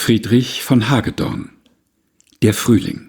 Friedrich von Hagedorn. Der Frühling.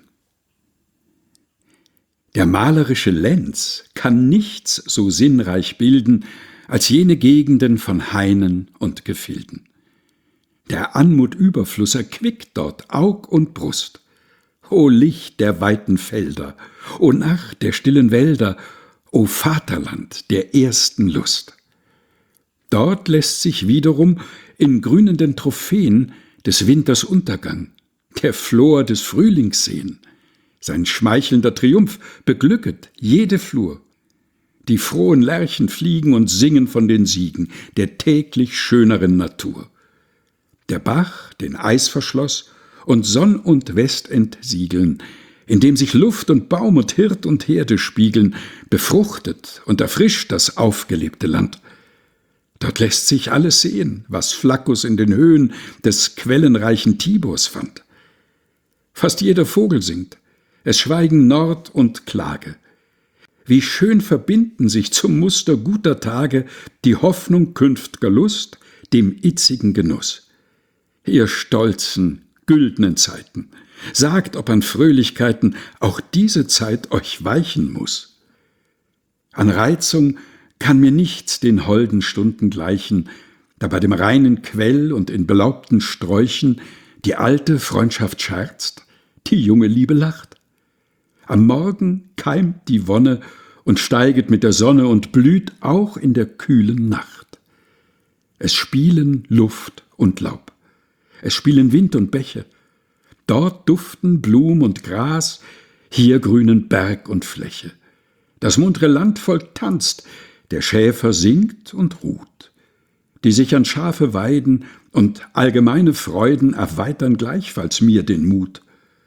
Der malerische Lenz kann nichts so sinnreich bilden als jene Gegenden von Hainen und Gefilden. Der Anmut Überfluss erquickt dort Aug und Brust. O Licht der weiten Felder, o Nacht der stillen Wälder, o Vaterland der ersten Lust. Dort lässt sich wiederum in grünenden Trophäen des Winters Untergang der Flor des Frühlings sehen. Sein schmeichelnder Triumph beglücket jede Flur. Die frohen Lerchen fliegen und singen von den Siegen der täglich schöneren Natur. Der Bach den Eis verschloss und Sonn und West entsiegeln, indem sich Luft und Baum und Hirt und Herde spiegeln, befruchtet und erfrischt das aufgelebte Land. Dort lässt sich alles sehen, was Flaccus in den Höhen des quellenreichen Tiburs fand. Fast jeder Vogel singt, es schweigen Nord und Klage. Wie schön verbinden sich zum Muster guter Tage die Hoffnung künft'ger Lust dem itzigen Genuss. Ihr stolzen, güldnen Zeiten, sagt, ob an Fröhlichkeiten auch diese Zeit euch weichen muß. An Reizung kann mir nichts den holden Stunden gleichen, da bei dem reinen Quell und in belaubten Sträuchen die alte Freundschaft scherzt, die junge Liebe lacht. Am Morgen keimt die Wonne und steiget mit der Sonne und blüht auch in der kühlen Nacht. Es spielen Luft und Laub, es spielen Wind und Bäche, dort duften Blum und Gras, hier grünen Berg und Fläche. Das muntre Landvolk tanzt, der Schäfer singt und ruht. Die sich an Schafe weiden und allgemeine Freuden erweitern gleichfalls mir den Mut.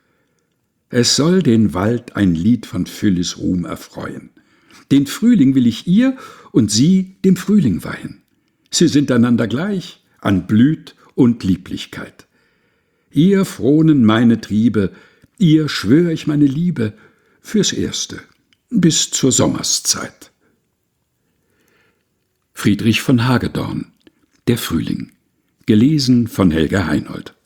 Es soll den Wald ein Lied von Phyllis Ruhm erfreuen. Den Frühling will ich ihr und sie dem Frühling weihen. Sie sind einander gleich an Blüt und Lieblichkeit. Ihr fronen meine Triebe, ihr schwör ich meine Liebe fürs Erste bis zur Sommerszeit. Friedrich von Hagedorn. Der Frühling. Gelesen von Helga Heinold.